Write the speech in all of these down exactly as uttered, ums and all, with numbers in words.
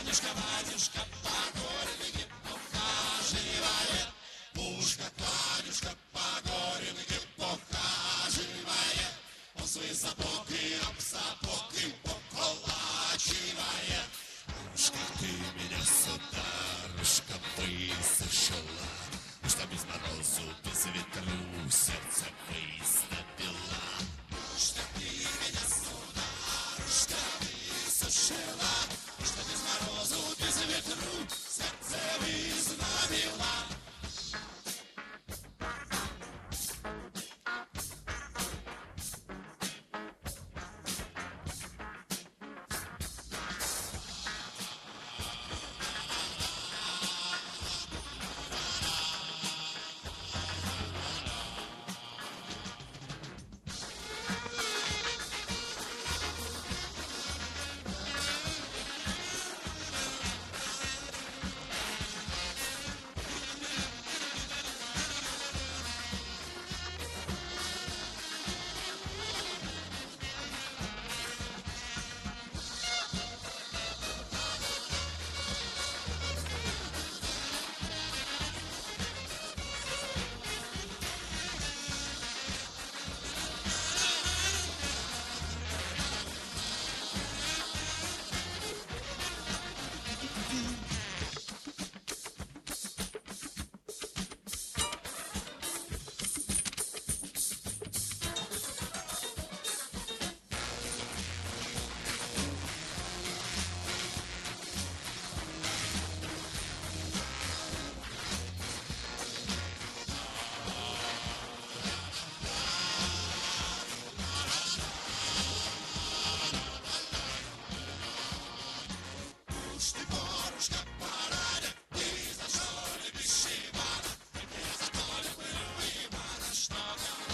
Ванюшка, Ванюшка, по горю беги, ухаживает. Мушка, Танюшка, по горю беги, ухаживает. Он свои сапоги об сапоги поколачивает. Мушка, ты меня, сударушка, высушила, что без морозу, без ветру сердце выставила. Мушка, ты меня, сударушка, высушила, что без морозу, без ветру сердце выставила.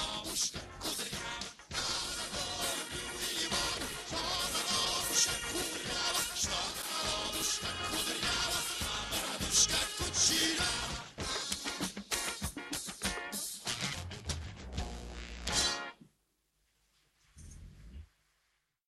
Шагу